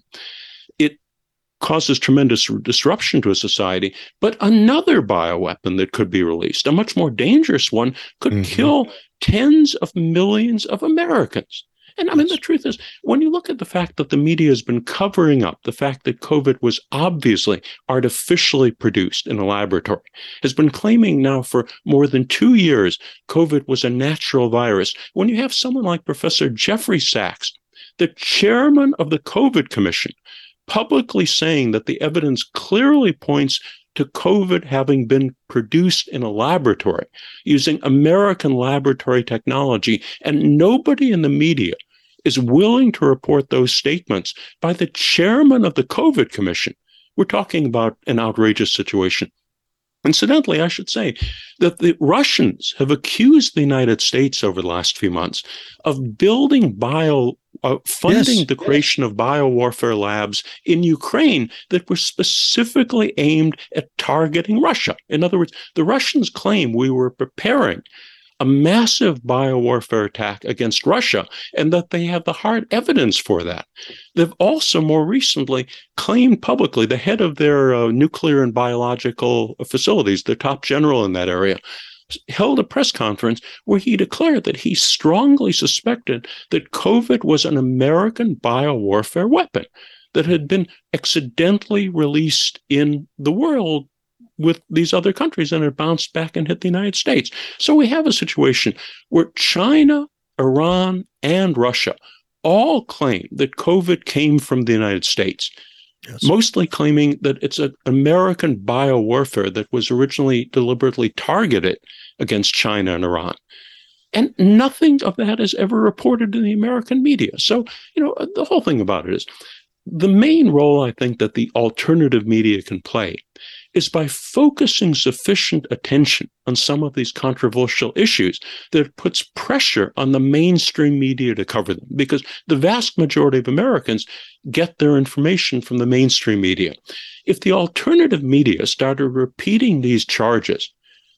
It causes tremendous disruption to a society, but another bioweapon that could be released, a much more dangerous one, could mm-hmm. kill tens of millions of Americans. And I mean, the truth is, when you look at the fact that the media has been covering up the fact that COVID was obviously artificially produced in a laboratory, has been claiming now for more than two years COVID was a natural virus. When you have someone like Professor Jeffrey Sachs, the chairman of the COVID Commission, publicly saying that the evidence clearly points to COVID having been produced in a laboratory using American laboratory technology, and nobody in the media is willing to report those statements by the chairman of the COVID Commission. We're talking about an outrageous situation. Incidentally, I should say that the Russians have accused the United States over the last few months of building bio, uh, funding yes. the creation of biowarfare labs in Ukraine that were specifically aimed at targeting Russia. In other words, the Russians claim we were preparing a massive biowarfare attack against Russia, and that they have the hard evidence for that. They've also more recently claimed publicly, the head of their uh, nuclear and biological facilities, their top general in that area, held a press conference where he declared that he strongly suspected that COVID was an American biowarfare weapon that had been accidentally released in the world with these other countries, and it bounced back and hit the United States. So we have a situation where China, Iran, and Russia all claim that COVID came from the United States, yes. mostly claiming that it's an American biowarfare that was originally deliberately targeted against China and Iran. And nothing of that is ever reported in the American media. So, you know, the whole thing about it is, the main role I think that the alternative media can play is by focusing sufficient attention on some of these controversial issues that puts pressure on the mainstream media to cover them, because the vast majority of Americans get their information from the mainstream media. If the alternative media started repeating these charges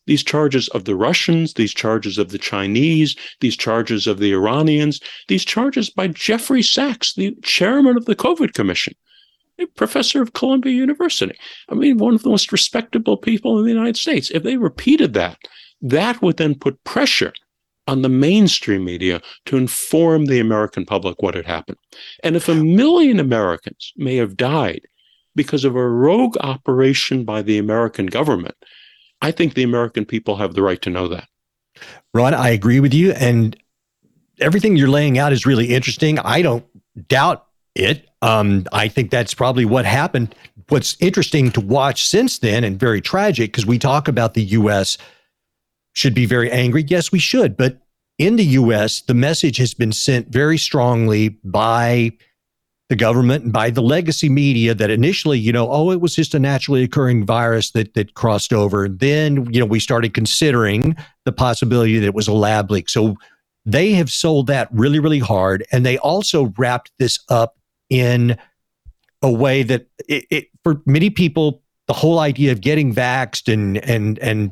these charges of the Russians, these charges of the Chinese, these charges of the Iranians, these charges by Jeffrey Sachs, the chairman of the COVID Commission, a professor of Columbia University. I mean, one of the most respectable people in the United States. If they repeated that, that would then put pressure on the mainstream media to inform the American public what had happened. And if a million Americans may have died because of a rogue operation by the American government, I think the American people have the right to know that. Ron, I agree with you. And everything you're laying out is really interesting. I don't doubt it. Um, I think that's probably what happened. What's interesting to watch since then, and very tragic, because we talk about the U S should be very angry. Yes, we should. But in the U S, the message has been sent very strongly by the government and by the legacy media that initially, you know, oh, it was just a naturally occurring virus that that crossed over. And then, you know, we started considering the possibility that it was a lab leak. So they have sold that really, really hard. And they also wrapped this up in a way that it, it for many people, the whole idea of getting vaxxed and and and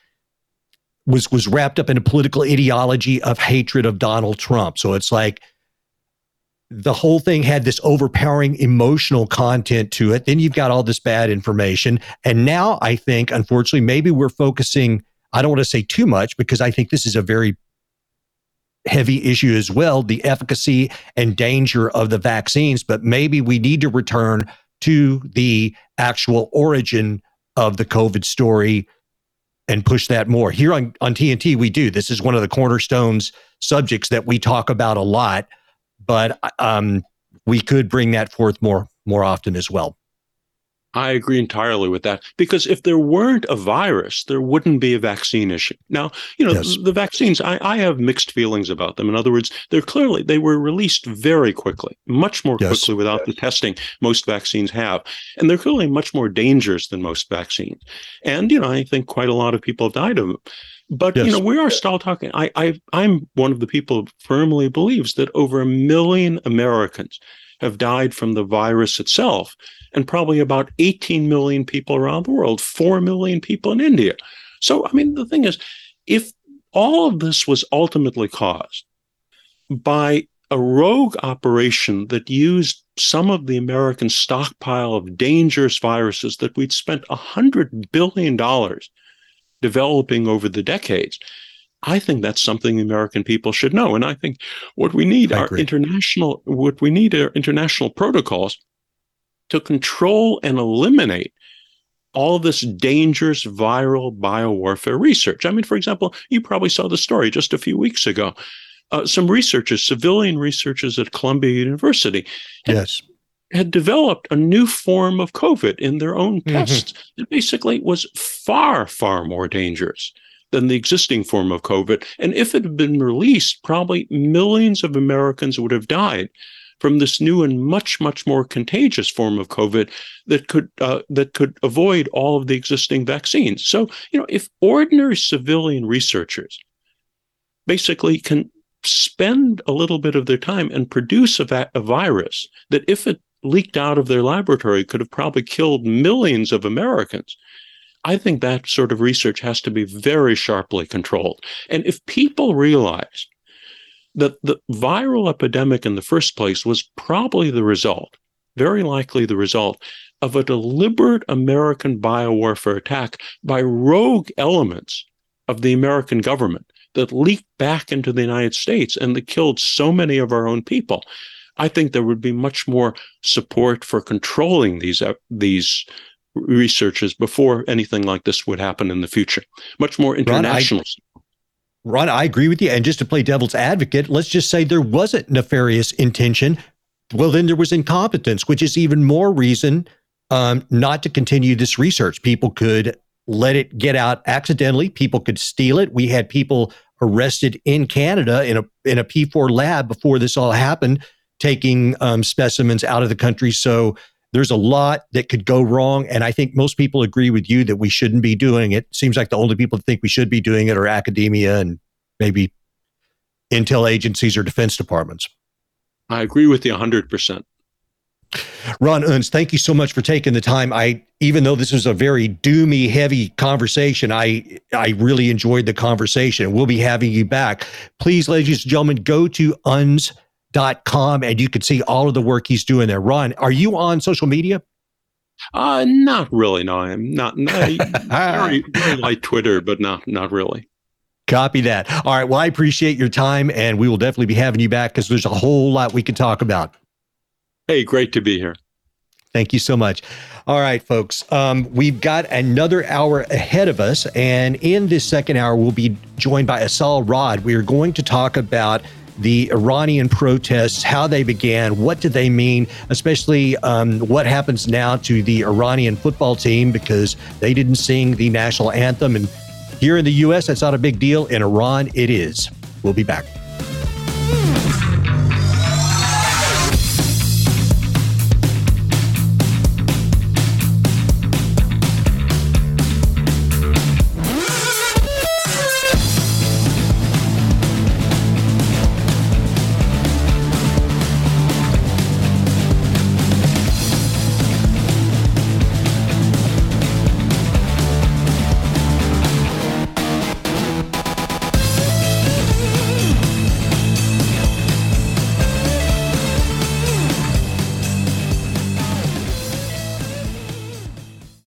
was was wrapped up in a political ideology of hatred of Donald Trump. So it's like the whole thing had this overpowering emotional content to it. Then you've got all this bad information. And now I think, unfortunately, maybe we're focusing, I don't want to say too much, because I think this is a very heavy issue as well, the efficacy and danger of the vaccines. But maybe we need to return to the actual origin of the COVID story and push that more. Here on, on T N T, we do. This is one of the cornerstones subjects that we talk about a lot, but um, we could bring that forth more, more often as well. I agree entirely with that, because if there weren't a virus, there wouldn't be a vaccine issue. Now, you know, yes. the vaccines, I, I have mixed feelings about them. In other words, they're clearly, they were released very quickly, much more yes. quickly without the testing most vaccines have. And they're clearly much more dangerous than most vaccines. And, you know, I think quite a lot of people have died of them. But, yes. you know, we are still talking. I, I, I'm one of the people who firmly believes that over a million Americans have died from the virus itself, and probably about eighteen million people around the world, four million people in India. So, I mean, the thing is, if all of this was ultimately caused by a rogue operation that used some of the American stockpile of dangerous viruses that we'd spent one hundred billion dollars developing over the decades, I think that's something the American people should know. And I think what we need are international, what we need are international protocols to control and eliminate all this dangerous viral biowarfare research. I mean, for example, you probably saw the story just a few weeks ago. Uh, some researchers, civilian researchers at Columbia University, had, yes. had developed a new form of COVID in their own tests mm-hmm. that basically was far, far more dangerous than the existing form of COVID. And if it had been released, probably millions of Americans would have died from this new and much, much more contagious form of COVID that could uh, that could avoid all of the existing vaccines. So, you know, if ordinary civilian researchers basically can spend a little bit of their time and produce a, va- a virus that, if it leaked out of their laboratory, could have probably killed millions of Americans, I think that sort of research has to be very sharply controlled. And if people realize that the viral epidemic in the first place was probably the result, very likely the result, of a deliberate American biowarfare attack by rogue elements of the American government that leaked back into the United States and that killed so many of our own people, I think there would be much more support for controlling these uh, these researchers before anything like this would happen in the future. Much more international. Ron, I, Ron, I agree with you. And just to play devil's advocate, let's just say there wasn't nefarious intention. Well, then there was incompetence, which is even more reason um, not to continue this research. People could let it get out accidentally. People could steal it. We had people arrested in Canada in a in a P four lab before this all happened, taking um, specimens out of the country. So there's a lot that could go wrong. And I think most people agree with you that we shouldn't be doing it. Seems like the only people that think we should be doing it are academia and maybe intel agencies or defense departments. I agree with you one hundred percent. Ron Unz, thank you so much for taking the time. I even though this was a very doomy, heavy conversation, I I really enjoyed the conversation. We'll be having you back. Please, ladies and gentlemen, go to U N S dot com and you can see all of the work he's doing there. Ron, are you on social media? Uh, not really. No, I'm not. No, very, very like Twitter, but not not really. Copy that. All right. Well, I appreciate your time, and we will definitely be having you back because there's a whole lot we could talk about. Hey, great to be here. Thank you so much. All right, folks. Um, we've got another hour ahead of us, and in this second hour, we'll be joined by Asal Rod. We are going to talk about the Iranian protests, how they began, what do they mean, especially um, what happens now to the Iranian football team because they didn't sing the national anthem. And here in the U S, that's not a big deal. In Iran, it is. We'll be back.